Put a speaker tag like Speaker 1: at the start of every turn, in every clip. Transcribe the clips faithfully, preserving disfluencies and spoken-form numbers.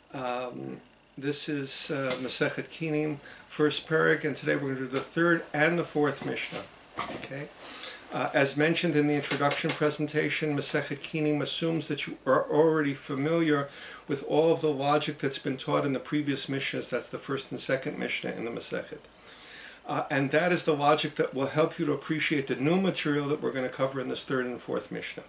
Speaker 1: Um, this is uh, Masechet Kinim, first parak, and today we're going to do the third and the fourth Mishnah. Okay. Uh, as mentioned in the introduction presentation, Masechet Kinim assumes that you are already familiar with all of the logic that's been taught in the previous Mishnahs. That's the first and second Mishnah in the Masechet. Uh, and that is the logic that will help you to appreciate the new material that we're going to cover in this third and fourth Mishnah.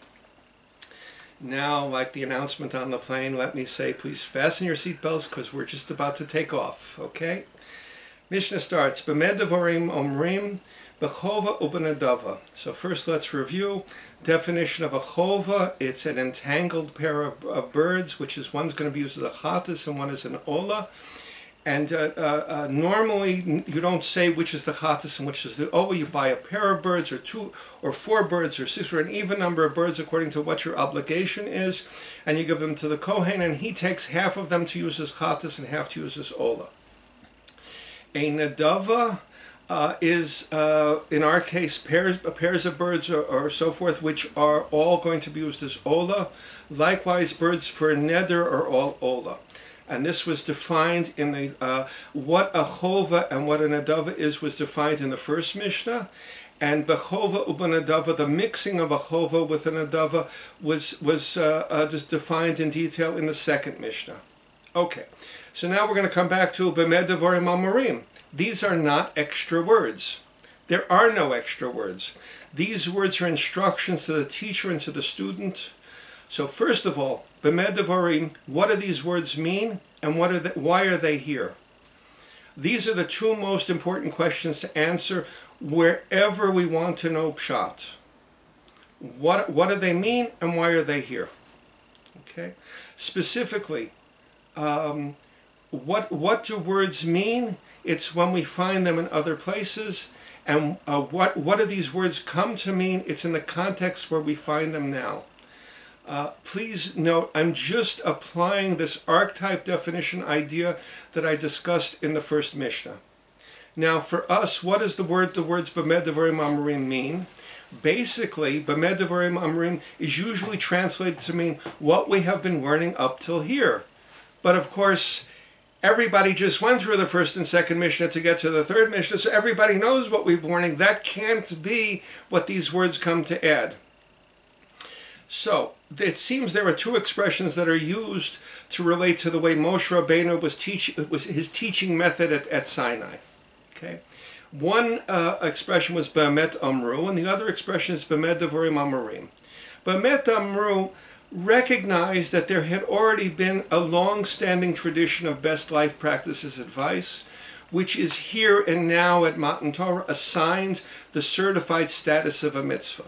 Speaker 1: Now, like the announcement on the plane, let me say, please fasten your seatbelts because we're just about to take off, okay? Mishnah starts, B'med devarim omrim, b'chova u'b'nadava. So first let's review. Definition of a chova, it's an entangled pair of, of birds, which is one's going to be used as a chatas and one is an ola. And uh, uh, uh, normally you don't say which is the chatas and which is the ola. You buy a pair of birds or two or four birds or six or an even number of birds according to what your obligation is, and you give them to the kohen, and he takes half of them to use as chatas and half to use as ola. A nadava uh, is, uh, in our case, pairs, pairs of birds or, or so forth, which are all going to be used as ola. Likewise, birds for neder are all ola. And this was defined in the, uh, what a chova and what a nadava is was defined in the first Mishnah. And bechova u'b'nadava, the mixing of a chova with a nadava, was, was uh, uh, just defined in detail in the second Mishnah. Okay, so now we're going to come back to b'med devarim amorim. These are not extra words. There are no extra words. These words are instructions to the teacher and to the student. So first of all, b'med devarim, what do these words mean, and what are they, why are they here? These are the two most important questions to answer wherever we want to know pshat. What, what do they mean, and why are they here? Okay. Specifically, um, what, what do words mean? It's when we find them in other places. And uh, what, what do these words come to mean? It's in the context where we find them now. Uh, please note, I'm just applying this archetype definition idea that I discussed in the first Mishnah. Now, for us, what does the word, the words b'med devarim amorim mean? Basically, b'med devarim amorim is usually translated to mean what we have been learning up till here. But of course, everybody just went through the first and second Mishnah to get to the third Mishnah, so everybody knows what we've been learning. That can't be what these words come to add. So, it seems there are two expressions that are used to relate to the way Moshe Rabbeinu was teach, was his teaching method at, at Sinai. Okay, one uh, expression was B'emet Amru, and the other expression is B'med Devarim Amorim. B'emet Amru recognized that there had already been a long-standing tradition of best life practices advice, which is here and now at Matan Torah assigned the certified status of a mitzvah.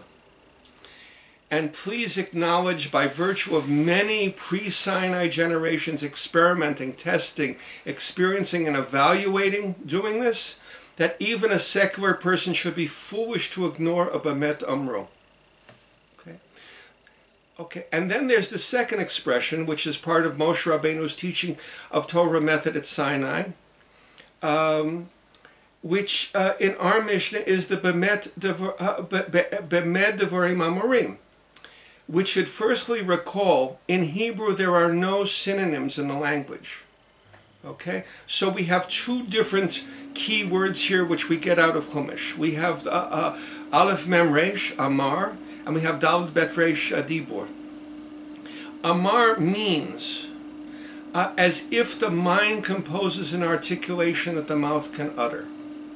Speaker 1: And please acknowledge, by virtue of many pre-Sinai generations experimenting, testing, experiencing, and evaluating doing this, that even a secular person should be foolish to ignore a B'emet Amru. Okay? Okay, and then there's the second expression, which is part of Moshe Rabbeinu's teaching of Torah method at Sinai, um, which uh, in our Mishnah is the B'emet Devarim Amorim, which should firstly recall, in Hebrew there are no synonyms in the language. Okay? So we have two different key words here which we get out of Chumash. We have uh, uh, Aleph Mem Resh, Amar, and we have Daled Bet Resh, uh, Dibur. Amar means uh, as if the mind composes an articulation that the mouth can utter.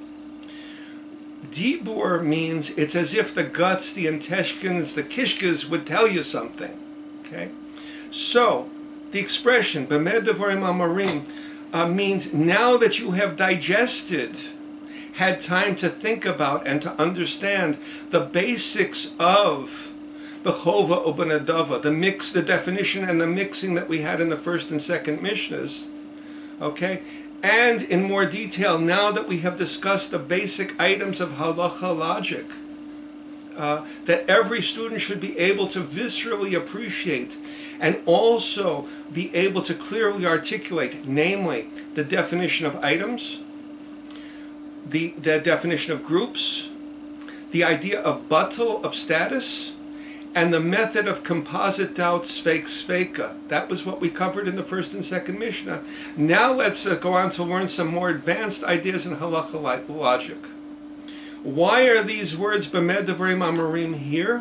Speaker 1: Dibur means it's as if the guts, the intestines, the kishkas would tell you something. Okay? So, the expression, B'emet devarim amorim, uh, means now that you have digested, had time to think about and to understand the basics of bechova u'b'nadava, the mix, the definition and the mixing that we had in the first and second Mishnahs. Okay? And in more detail, now that we have discussed the basic items of halacha logic, uh, that every student should be able to viscerally appreciate and also be able to clearly articulate, namely the definition of items, the, the definition of groups, the idea of batel, of status, and the method of composite doubt, sveik sveika. That was what we covered in the first and second Mishnah. Now let's uh, go on to learn some more advanced ideas in halacha logic. Why are these words b'med devrim amorim here?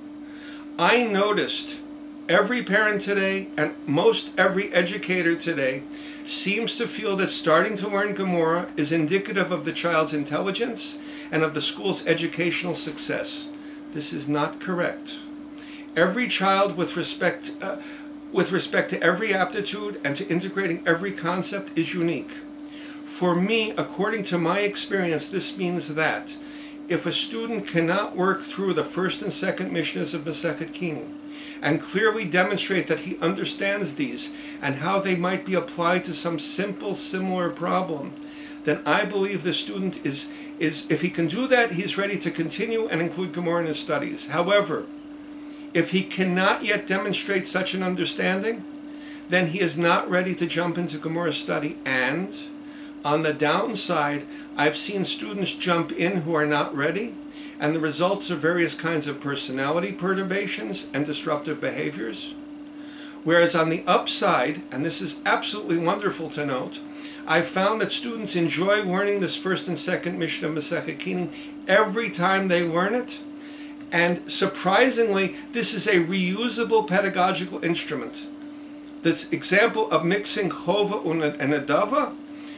Speaker 1: I noticed every parent today and most every educator today seems to feel that starting to learn Gemara is indicative of the child's intelligence and of the school's educational success. This is not correct. Every child, with respect, uh, with respect to every aptitude and to integrating every concept, is unique. For me, according to my experience, this means that if a student cannot work through the first and second Mishnahs of Masechet Kinim and clearly demonstrate that he understands these and how they might be applied to some simple, similar problem, then I believe the student is, is if he can do that, he's ready to continue and include Gemara in his studies. However, if he cannot yet demonstrate such an understanding, then he is not ready to jump into Gemara study. And on the downside, I've seen students jump in who are not ready, and the results are various kinds of personality perturbations and disruptive behaviors. Whereas on the upside, and this is absolutely wonderful to note, I've found that students enjoy learning this first and second Mishnah of Masechet Kinim every time they learn it. And surprisingly, this is a reusable pedagogical instrument. This example of mixing chova and adava,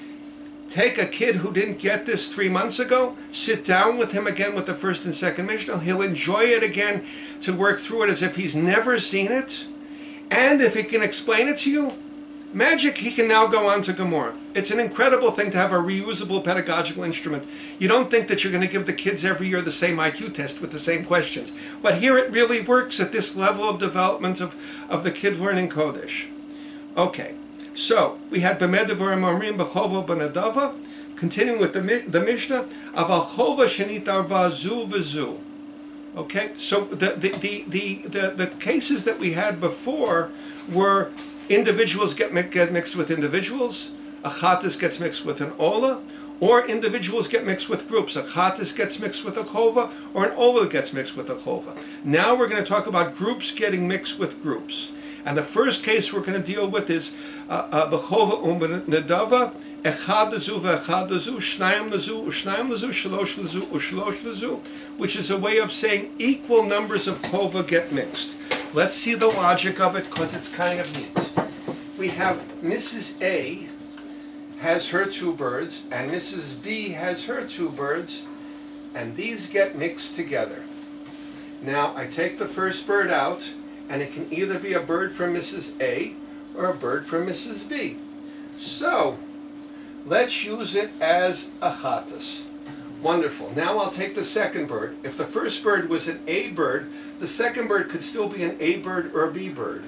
Speaker 1: take a kid who didn't get this three months ago, sit down with him again with the first and second Mishnah, he'll enjoy it again to work through it as if he's never seen it. And if he can explain it to you, magic, he can now go on to Gemara. It's an incredible thing to have a reusable pedagogical instrument. You don't think that you're going to give the kids every year the same I Q test with the same questions. But here it really works at this level of development of, of the kid learning Kodesh. Okay, so we had B'med Devarim Amrim B'chovo B'nadava, continuing with the, the Mishnah, Aval Chova Shenit Arva Zu V'Zu. Okay, so the, the, the, the, the, the cases that we had before were individuals get, get mixed with individuals, a chatas gets mixed with an ola, or individuals get mixed with groups. A chatas gets mixed with a chova, or an ola gets mixed with a chova. Now we're going to talk about groups getting mixed with groups. And the first case we're going to deal with is b'chova u'b'nedava, echad lezu ve'echad lezu, shnayim lezu, u'shnayim lezu, shalosh lezu, u'shalosh lezu, which is a way of saying equal numbers of chova get mixed. Let's see the logic of it, because it's kind of neat. We have Missus A has her two birds, and Missus B has her two birds, and these get mixed together. Now, I take the first bird out, and it can either be a bird from Missus A or a bird from Missus B. So, let's use it as a chatas. Wonderful. Now I'll take the second bird. If the first bird was an A bird, the second bird could still be an A bird or a B bird.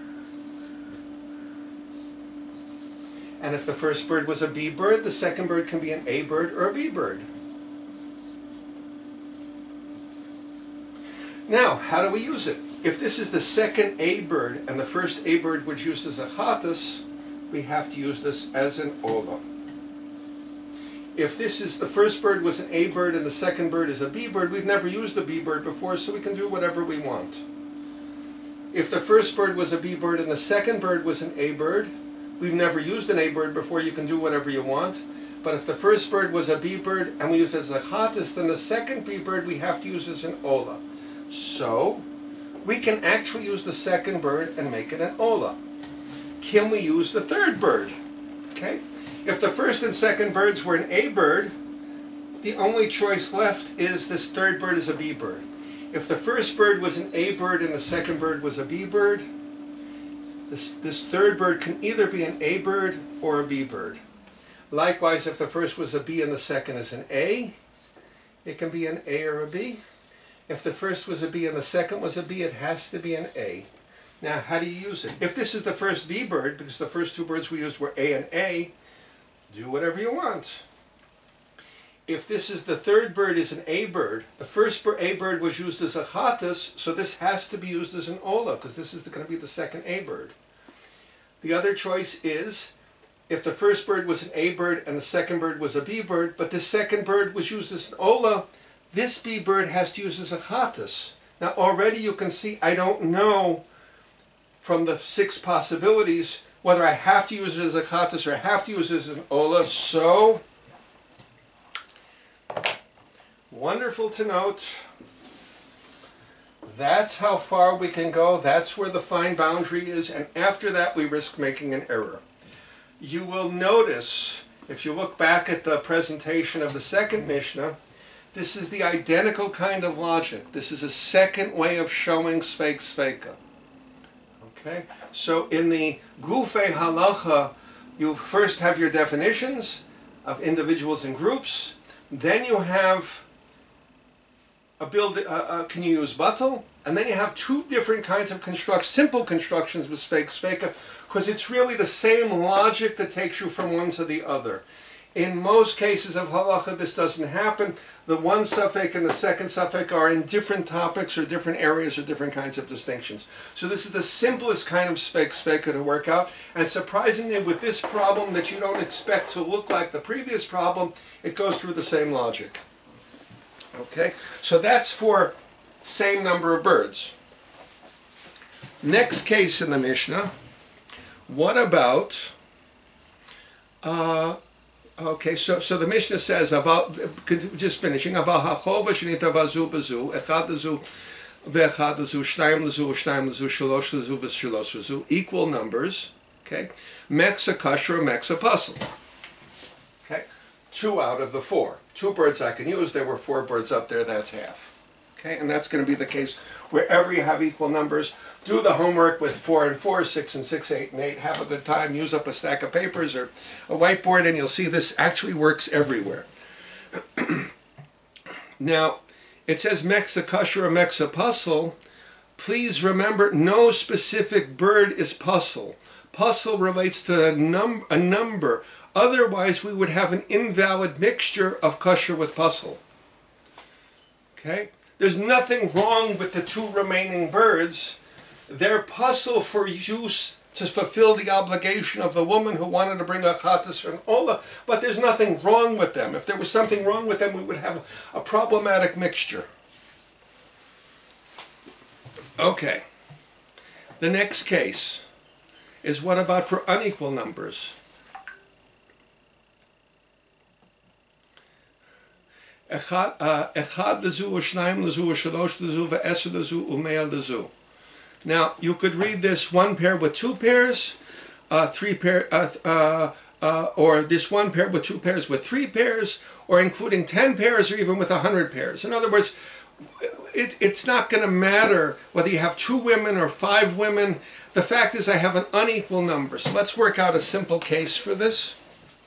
Speaker 1: And if the first bird was a B bird, the second bird can be an A bird or a B bird. Now, how do we use it? If this is the second A bird and the first A bird was used as a chatas, we have to use this as an ola. If this is the first bird was an A bird and the second bird is a B bird, we've never used a B bird before, so we can do whatever we want. If the first bird was a B bird and the second bird was an A bird, we've never used an A bird before, you can do whatever you want. But if the first bird was a B bird and we use it as a chatas, then the second B bird we have to use as an ola. So, we can actually use the second bird and make it an ola. Can we use the third bird? Okay. If the first and second birds were an A bird, the only choice left is this third bird is a B bird. If the first bird was an A bird and the second bird was a B bird, this, this third bird can either be an A bird or a B bird. Likewise, if the first was a B and the second is an A, it can be an A or a B. If the first was a B and the second was a B, it has to be an A. Now, how do you use it? If this is the first B bird, because the first two birds we used were A and A, do whatever you want. If this is the third bird is an A bird, the first A bird was used as a chatas, so this has to be used as an ola, because this is going to be the second A bird. The other choice is, if the first bird was an A bird and the second bird was a B bird, but the second bird was used as an ola, this B bird has to use as a chatas, Now already you can see I don't know from the six possibilities whether I have to use it as a chattis or I have to use it as an ola. So, wonderful to note. That's how far we can go. That's where the fine boundary is. And after that, we risk making an error. You will notice, if you look back at the presentation of the second Mishnah, this is the identical kind of logic. This is a second way of showing Sveik Sveika. Okay? So in the Gufei Halacha, you first have your definitions of individuals and groups. Then you have a build, uh, uh, can you use batal? And then you have two different kinds of construct, simple constructions with Sveik Sveika, because it's really the same logic that takes you from one to the other. In most cases of halacha, this doesn't happen. The one suffix and the second suffix are in different topics or different areas or different kinds of distinctions. So this is the simplest kind of Sveik Sveika to work out. And surprisingly, with this problem that you don't expect to look like the previous problem, it goes through the same logic. Okay, so that's for same number of birds. Next case in the Mishnah, what about, uh, okay, so, so the Mishnah says, about, just finishing, aval hachova shenita vazu bazu, echad lazu, ve'echad lazu, shnayim lazu, shnayim lazu, shalosh lazu, v'shalosh lazu, equal numbers, okay, meksa kasher, meksa puzzle. Okay, two out of the four. Two birds I can use, there were four birds up there, that's half. Okay, and that's going to be the case wherever you have equal numbers. Do the homework with four and four, six and six, eight and eight. Have a good time. Use up a stack of papers or a whiteboard and you'll see this actually works everywhere. Now, it says meksa kasher or meksa puzzle. Please remember, no specific bird is puzzle. Puzzle relates to a, num a number. Otherwise, we would have an invalid mixture of kasher with puzzle. Okay? There's nothing wrong with the two remaining birds. They're puzzle for use to fulfill the obligation of the woman who wanted to bring a chattis or an ola, but there's nothing wrong with them. If there was something wrong with them, we would have a problematic mixture. Okay. The next case is what about for unequal numbers? Echad lezu, shnayim lezu, shalosh lezu, ve'eser lezu, u'mea lezu. Now, you could read this one pair with two pairs, uh, three pair, uh, uh, uh, or this one pair with two pairs with three pairs, or including ten pairs, or even with a hundred pairs. In other words, it, it's not going to matter whether you have two women or five women. The fact is I have an unequal number. So let's work out a simple case for this.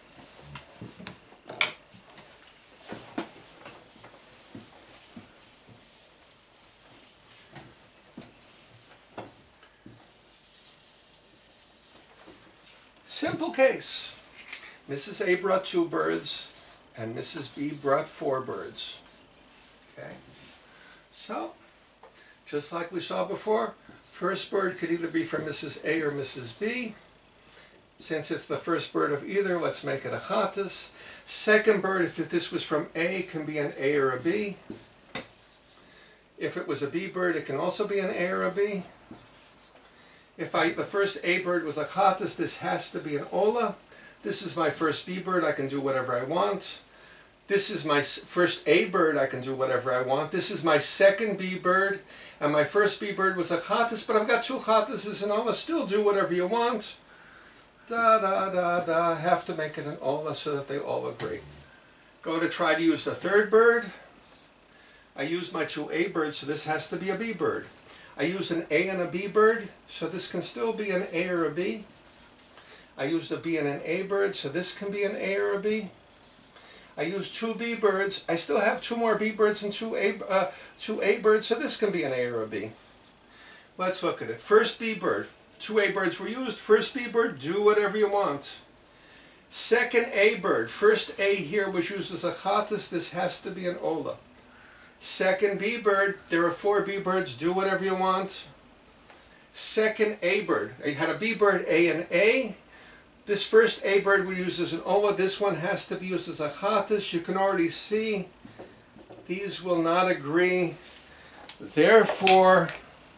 Speaker 1: Simple case. Missus A brought two birds and Missus B brought four birds. Okay. So, just like we saw before, first bird could either be from Missus A or Missus B. Since it's the first bird of either, let's make it a chattis. Second bird, if this was from A, can be an A or a B. If it was a B bird, it can also be an A or a B. If I, the first A bird was a chattis, this has to be an ola. This is my first B bird, I can do whatever I want. This is my first A bird, I can do whatever I want. This is my second B bird, and my first B bird was a chattis, but I've got two chattises and ola, still do whatever you want. Da da da da, have to make it an ola so that they all agree. Go to try to use the third bird. I use my two A birds, so this has to be a B bird. I use an A and a B bird, so this can still be an A or a B. I used a B and an A bird, so this can be an A or a B. I used two B birds. I still have two more B birds and two A, uh, two A birds, so this can be an A or a B. Let's look at it. First B bird. Two A birds were used. First B bird, do whatever you want. Second A bird. First A here was used as a chattis. This has to be an ola. Second B bird, there are four B birds, do whatever you want. Second A bird, I had a B bird, A and A. This first A bird we use as an ola, this one has to be used as a chattis. You can already see these will not agree. Therefore,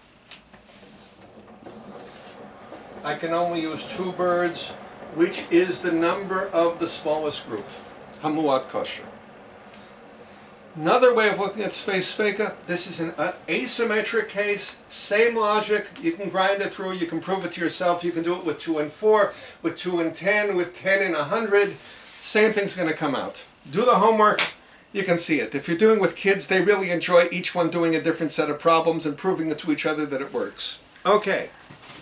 Speaker 1: I can only use two birds, which is the number of the smallest group, Hamuat Kosher. Another way of looking at Sfei Sfeika, this is an asymmetric case, same logic, you can grind it through, you can prove it to yourself, you can do it with two and four, with two and ten, with ten and a hundred, same thing's going to come out. Do the homework, you can see it. If you're doing with kids, they really enjoy each one doing a different set of problems and proving it to each other that it works. Okay.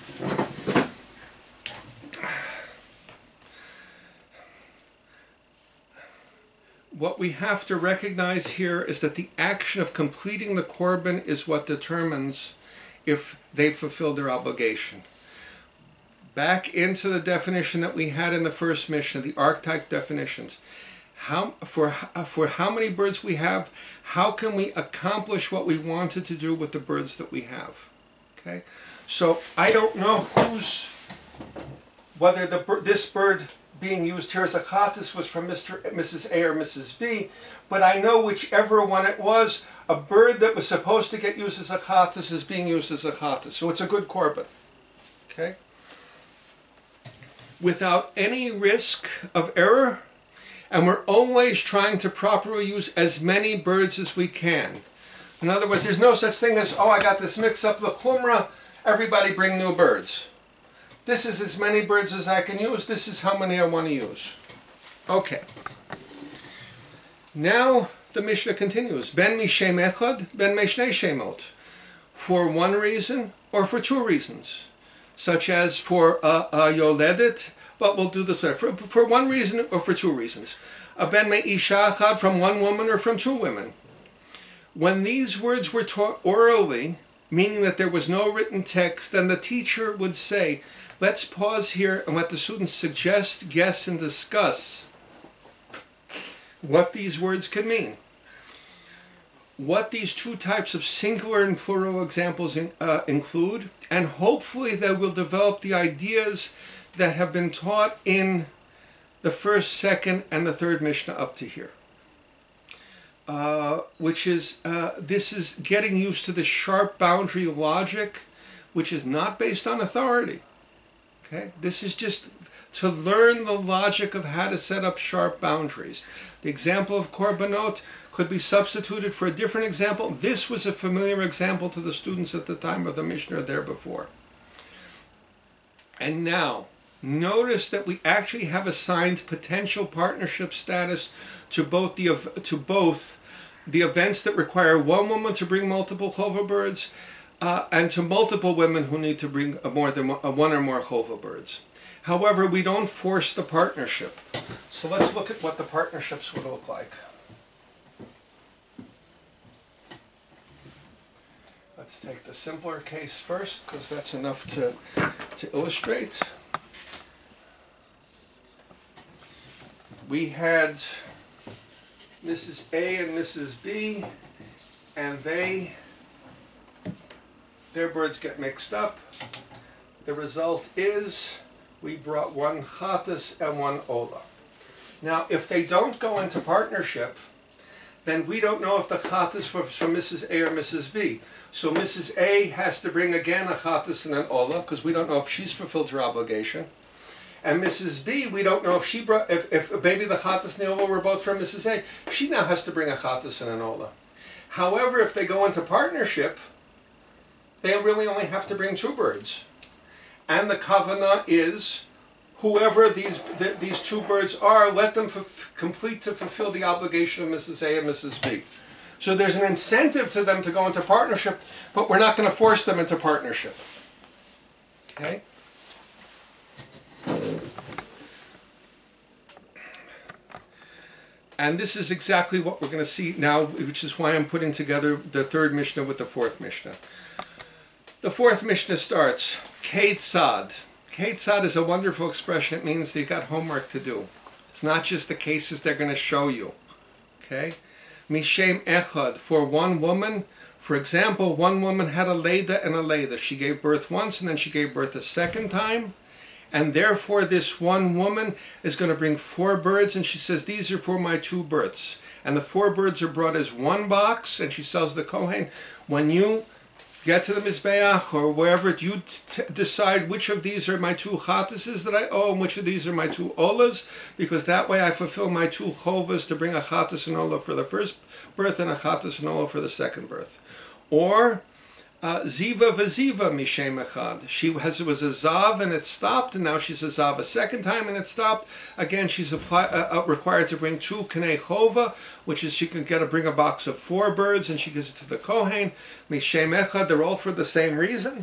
Speaker 1: What we have to recognize here is that the action of completing the korban is what determines if they fulfilled their obligation. Back into the definition that we had in the first Mishnah, the archetype definitions. How, for, for how many birds we have, how can we accomplish what we wanted to do with the birds that we have? Okay, so I don't know who's, whether the this bird being used here as a chatas was from Mister Missus A or Missus B, but I know whichever one it was, a bird that was supposed to get used as a chatas is being used as a chatas. So it's a good korban. Okay? Without any risk of error, and we're always trying to properly use as many birds as we can. In other words, there's no such thing as, oh, I got this mix up, the chumrah, everybody bring new birds. This is as many birds as I can use. This is how many I want to use. Okay. Now the Mishnah continues. Ben mishem echad, ben mishnei shemot. For one reason or for two reasons. Such as for a, a yoledet, but we'll do this later. For, for one reason or for two reasons. A ben me isha echad, from one woman or from two women. When these words were taught orally, meaning that there was no written text, then the teacher would say, let's pause here and let the students suggest, guess, and discuss what these words could mean. What these two types of singular and plural examples in, uh, include, and hopefully they will develop the ideas that have been taught in the first, second, and the third Mishnah up to here. Uh, which is, uh, this is getting used to the sharp boundary logic, which is not based on authority. Okay? This is just to learn the logic of how to set up sharp boundaries. The example of korbanot could be substituted for a different example. This was a familiar example to the students at the time of the Mishnah there before. And now, notice that we actually have assigned potential partnership status to both the to both the events that require one woman to bring multiple chova birds, uh, and to multiple women who need to bring a more than one, a one or more chova birds. However, we don't force the partnership. So let's look at what the partnerships would look like. Let's take the simpler case first, because that's enough to, to illustrate. We had Missus A and Missus B, and they, their birds get mixed up. The result is we brought one chatas and one ola. Now, if they don't go into partnership, then we don't know if the chatas was from Missus A or Missus B. So Missus A has to bring again a chatas and an ola, because we don't know if she's fulfilled her obligation. And Missus B, we don't know if she brought, if, if maybe the chatas and the ola were both from Missus A. She now has to bring a chatas and an ola. However, if they go into partnership, they really only have to bring two birds. And the kavanah is, whoever these th these two birds are, let them f complete to fulfill the obligation of Missus A and Missus B. So there's an incentive to them to go into partnership, but we're not going to force them into partnership. Okay? And this is exactly what we're going to see now, which is why I'm putting together the third Mishnah with the fourth Mishnah. The fourth Mishnah starts, Ketzad. Ketzad is a wonderful expression. It means that you got homework to do. It's not just the cases they're going to show you. Okay? Mishem Echad, for one woman. For example, one woman had a Leda and a Leda. She gave birth once and then she gave birth a second time. and therefore this one woman is going to bring four birds, and she says, these are for my two births. And the four birds are brought as one box, and she tells the Kohen, when you get to the Mizbeach or wherever, you t decide which of these are my two chatases that I owe and which of these are my two olas, because that way I fulfill my two chovas to bring a chatas and olah for the first birth and a chatas and olah for the second birth. Or uh, ziva v'ziva mishem echad. She has, it was a zav and it stopped, and now she's a zav a second time and it stopped. Again, she's apply, uh, uh, required to bring two knei chova, which is she can get to bring a box of four birds, and she gives it to the Kohen. Mishem echad, they're all for the same reason.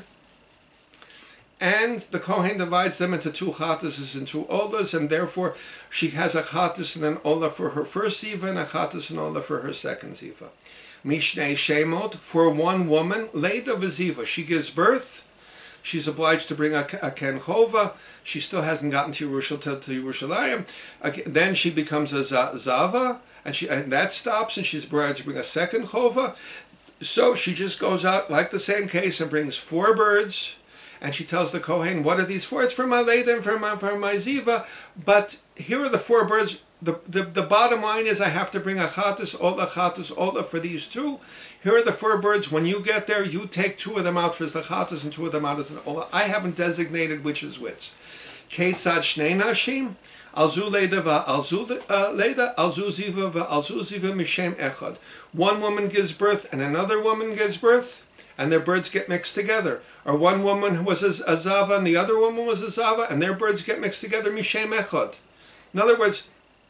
Speaker 1: And the Kohen divides them into two chatases and two olas, and therefore she has a chatas and an olah for her first ziva and a chatas and olah for her second ziva. Mishnei Shemot, for one woman, Leida v'ziva, she gives birth, she's obliged to bring a, a ken chova, she still hasn't gotten to Yerushalayim, to Yerushalayim. Then she becomes a zava, and, she, and that stops, and she's obliged to bring a second chova. So she just goes out, like the same case, and brings four birds, and she tells the Kohen, what are these for? It's for my Leida and for my, for my ziva, but here are the four birds. The, the, the bottom line is I have to bring a chatas, ola, chatas, ola for these two. Here are the four birds. When you get there, you take two of them out for the chatas and two of them out as the ola. I haven't designated which is which. Keitzad shnei nashim, alzu leida va'alzu leida, alzu ziva va'alzu ziva mishem echad. One woman gives birth and another woman gives birth, and their birds get mixed together. Or one woman was a, a zava and the other woman was a zava, and their birds get mixed together, mishem echad. In other words,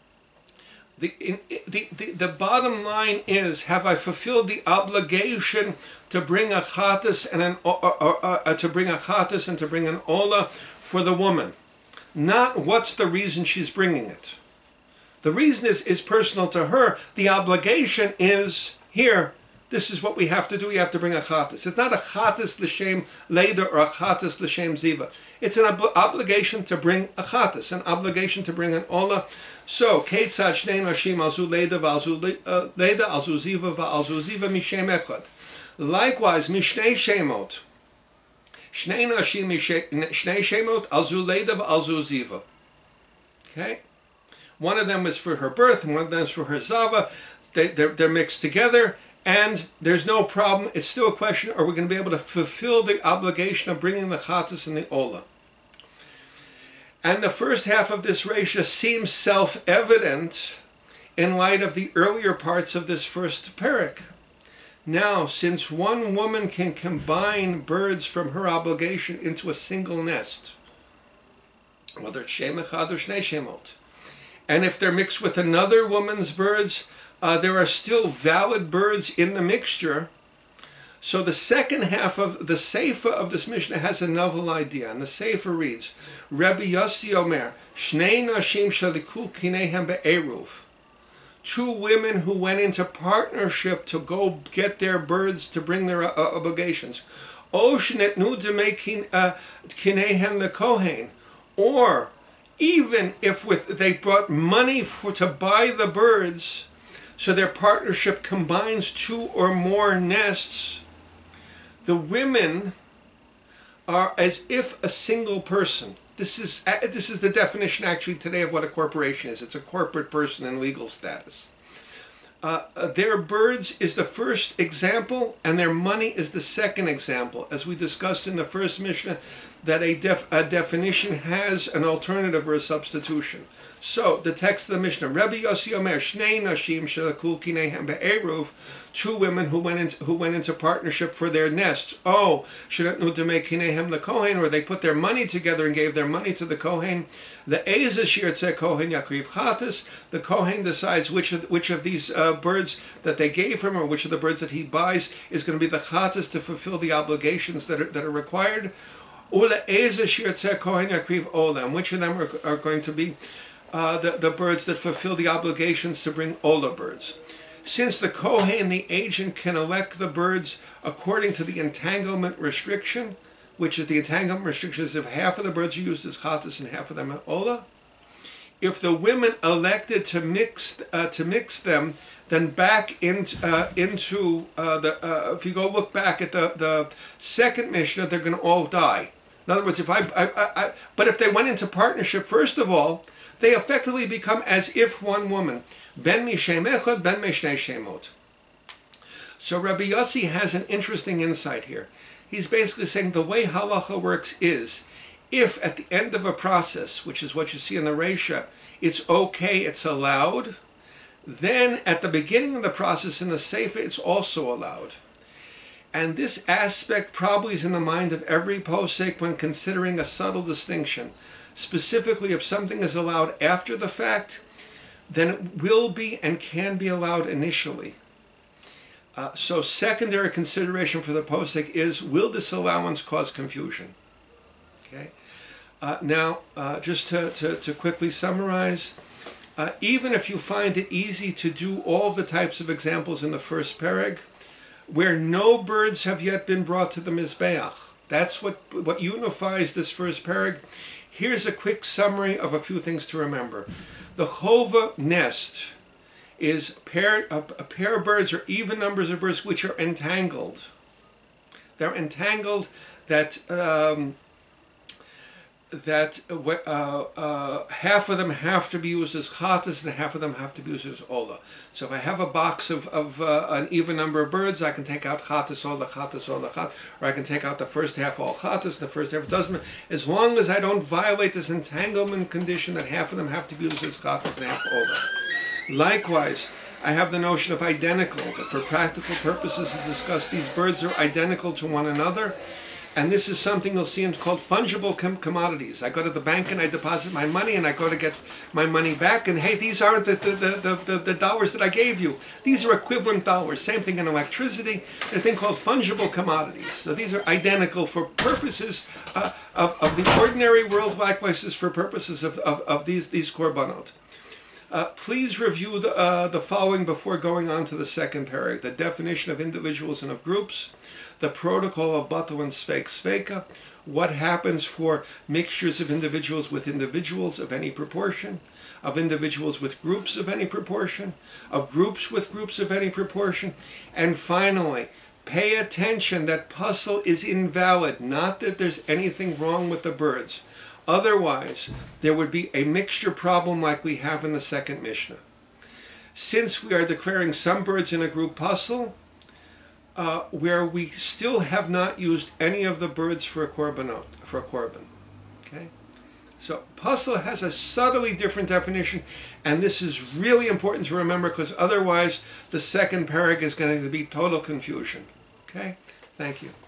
Speaker 1: The, in, the, the, the bottom line is, have I fulfilled the obligation to bring a chatas and an or, or, or, uh, to bring a chatas and to bring an ola for the woman? Not what's the reason she's bringing it. The reason is, is personal to her. The obligation is, here, this is what we have to do. You have to bring a chatas. It's not a chatas l'shem leida or a chatas l'shem ziva. It's an ob obligation to bring a chatas, an obligation to bring an ola. So, Keitzad shnei nashim alzu leida v'alzu leida alzu ziva v'alzu ziva mishem echad. Likewise, mishnei shemot. Shnei nashim shnei shemot alzu leida v'alzu ziva. Okay? One of them is for her birth, and one of them is for her zava. They, they're, they're mixed together, and there's no problem. It's still a question, are we going to be able to fulfill the obligation of bringing the chatas and the ola? And the first half of this reisha seems self-evident in light of the earlier parts of this first parak. Now, since one woman can combine birds from her obligation into a single nest, whether it's shem echad or shnei shemot, and if they're mixed with another woman's birds, uh, there are still valid birds in the mixture. So the second half of the Sefer of this Mishnah has a novel idea, and the Sefer reads, Rabbi Yossi Omer, Shnei Nashim Shaliku Kinehem Be'eruv. Two women who went into partnership to go get their birds to bring their uh, obligations. O Shnetnu Demei Kinehem the Kohen. Or, even if with they brought money for to buy the birds, so their partnership combines two or more nests, the women are as if a single person. This is, this is the definition actually today of what a corporation is. It's a corporate person in legal status. Uh, their birds is the first example, and their money is the second example. As we discussed in the first Mishnah, that a, def, a definition has an alternative or a substitution. So, the text of the Mishnah, Rabbi Yossi Omer, Shnei Nashim Shelaku Kinehem Be'eruv, two women who went into, who went into partnership for their nests. Oh, Shnetnu Demei Kinehem the Kohen, or they put their money together and gave their money to the Kohen. The Eza Shirtzeh Kohen Yakriv Chatas, the Kohen decides which of, which of these uh, birds that they gave him, or which of the birds that he buys, is going to be the Chatas to fulfill the obligations that are, that are required. Ula Eza Shirtzeh Kohen Yakriv Olam, which of them are, are going to be Uh, the, the birds that fulfill the obligations to bring ola birds. Since the Kohen, the agent, can elect the birds according to the entanglement restriction, which is the entanglement restriction is if half of the birds are used as chatas and half of them are ola. If the women elected to mix uh, to mix them, then back in, uh, into uh, the uh, if you go look back at the the second Mishnah, they're going to all die. In other words, if I, I, I, I, but if they went into partnership, first of all, they effectively become as if one woman. Ben mishem echad, ben mishnei shemot. So Rabbi Yossi has an interesting insight here. He's basically saying the way halacha works is, if at the end of a process, which is what you see in the Reisha, it's okay, it's allowed, then at the beginning of the process in the Seifa, it's also allowed. And this aspect probably is in the mind of every posek when considering a subtle distinction. Specifically, if something is allowed after the fact, then it will be and can be allowed initially. Uh, so secondary consideration for the posek is, will this allowance cause confusion? Okay. Uh, now, uh, just to, to, to quickly summarize, uh, even if you find it easy to do all of the types of examples in the first pereg, where no birds have yet been brought to the Mizbeach, that's what, what unifies this first pereg. Here's a quick summary of a few things to remember. The chova nest is pair, a, a pair of birds or even numbers of birds which are entangled. They're entangled that um, that uh, uh, half of them have to be used as chatas and half of them have to be used as ola. So if I have a box of, of uh, an even number of birds, I can take out chatas, ola, chatas, ola, chatas, or I can take out the first half all chatas, the first half doesn't. As long as I don't violate this entanglement condition that half of them have to be used as chatas and half ola. Likewise, I have the notion of identical, that for practical purposes to discuss, these birds are identical to one another. And this is something you'll see in called fungible com commodities. I go to the bank and I deposit my money and I go to get my money back, and hey, these aren't the, the, the, the, the dollars that I gave you. These are equivalent dollars. Same thing in electricity, a thing called fungible commodities. So these are identical for purposes uh, of, of the ordinary world, likewise as for purposes of, of, of these, these korbanot. Uh, please review the, uh, the following before going on to the second paragraph: the definition of individuals and of groups, the protocol of batel and sveik sveika, what happens for mixtures of individuals with individuals of any proportion, of individuals with groups of any proportion, of groups with groups of any proportion, and finally, pay attention that puzzle is invalid, not that there's anything wrong with the birds. Otherwise, there would be a mixture problem like we have in the second Mishnah. Since we are declaring some birds in a group puzzle, uh, where we still have not used any of the birds for a korbanot, for a korban. Okay? So puzzle has a subtly different definition, and this is really important to remember because otherwise the second paragraph is going to be total confusion. Okay? Thank you.